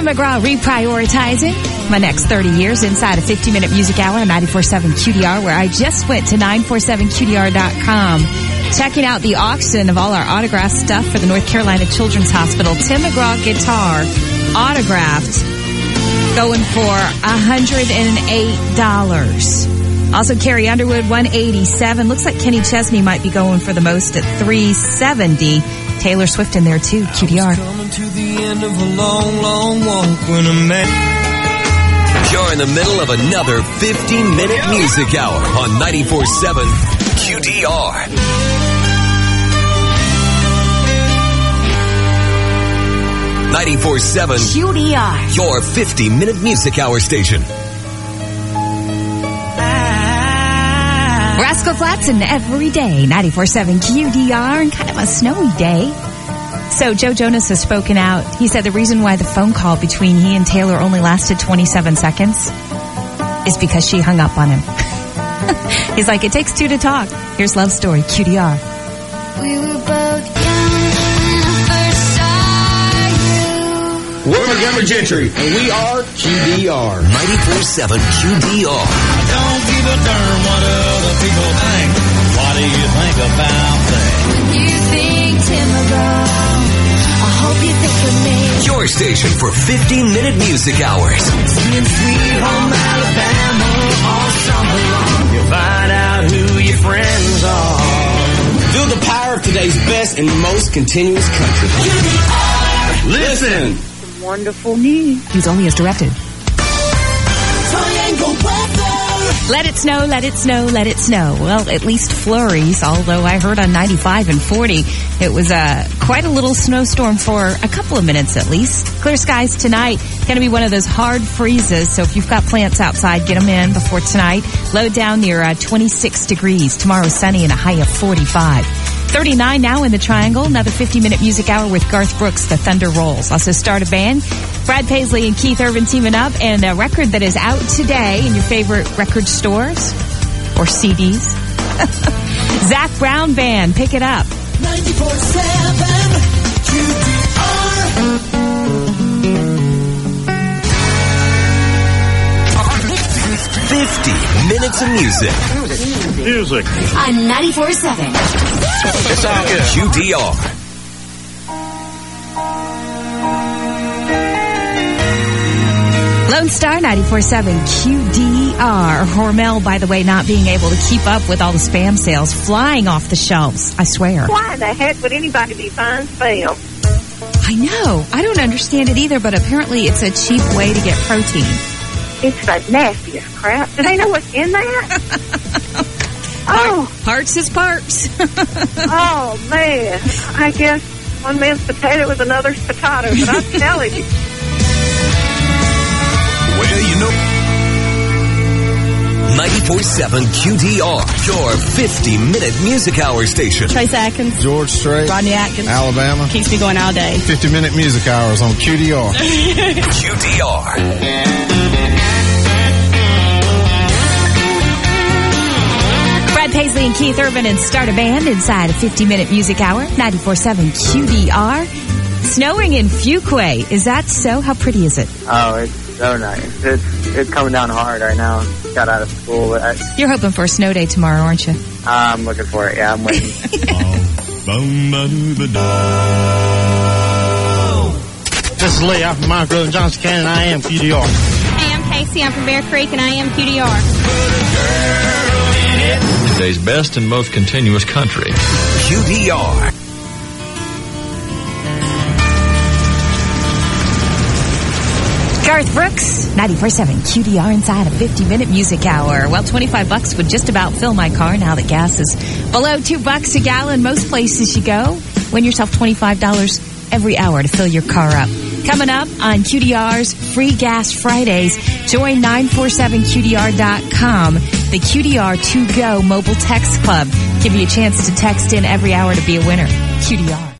Tim McGraw reprioritizing my next 30 years inside a 50-minute music hour on 94.7 QDR, where I just went to 947QDR.com, checking out the auction of all our autograph stuff for the North Carolina Children's Hospital. Tim McGraw guitar, autographed, going for $108. Also, Carrie Underwood, $187. Looks like Kenny Chesney might be going for the most at $370. Taylor Swift in there, too. QDR. Coming to the end of a long, long walk when a man... You're in the middle of another 50-minute music hour on 94.7 QDR. QDR. Your 50-minute music hour station. Rascal Flatts and every day, 94.7 QDR, and kind of a snowy day. So Joe Jonas has spoken out. He said the reason why the phone call between he and Taylor only lasted 27 seconds is because she hung up on him. He's like, it takes two to talk. Here's Love Story, QDR. We were both young when I first saw you. We're Montgomery Gentry, and we are QDR. 94.7 QDR. Don't give a darn what other people think. What do you think about that? When you think Tim McGraw, I hope you think of me. Your station for 50-minute music hours. Singing Sweet Home Alabama all summer long. You'll find out who your friends are. Feel the power of today's best and most continuous country. Listen. Wonderful news. He's only as directed. Let it snow, let it snow, let it snow. Well, at least flurries, although I heard on 95 and 40 it was quite a little snowstorm for a couple of minutes at least. Clear skies tonight. Going to be one of those hard freezes, so if you've got plants outside, get them in before tonight. Low down near 26 degrees. Tomorrow sunny and a high of 45. 39 now in the Triangle. Another 50-minute music hour with Garth Brooks, The Thunder Rolls. Also Start a Band. Brad Paisley and Keith Urban teaming up, and a record that is out today in your favorite record stores or CDs. Zac Brown Band, pick it up. 94.7 QDR. 50 minutes of music. Music. On 94.7. It's all good. QDR. Lone Star 94.7 QDR. Hormel, by the way, not being able to keep up with all the spam sales flying off the shelves, I swear. Why the heck would anybody be buying spam? I know. I don't understand it either, but apparently it's a cheap way to get protein. It's the nastiest crap. Do they know what's in that? Oh, Parts is parts. oh man. I guess one man's potato is another's potato, but I'm telling you. Well, you know. 94.7 QDR, your 50-minute music hour station. Trace Atkins, George Strait, Rodney Atkins, Alabama. keeps me going all day. 50-minute music hours on QDR. QDR. Brad Paisley and Keith Urban and Start a Band inside a 50-minute music hour. 94.7 QDR. Snowing in Fuquay. Is that so? How pretty is it? Oh, it's so nice. It's coming down hard right now. Got out of school. But You're hoping for a snow day tomorrow, aren't you? I'm looking for it. Yeah, I'm waiting. This is Lee. I'm from Mount Grove, Johnson County, and I am QDR. Hey, I'm Casey. I'm from Bear Creek, and I am QDR. Today's best and most continuous country. QDR. Garth Brooks, 94.7 QDR inside a 50-minute music hour. Well, $25 would just about fill my car now that gas is below $2 a gallon. Most places you go, win yourself $25 every hour to fill your car up. Coming up on QDR's Free Gas Fridays, join 947QDR.com, the QDR 2Go Mobile Text Club. Give you a chance to text in every hour to be a winner. QDR.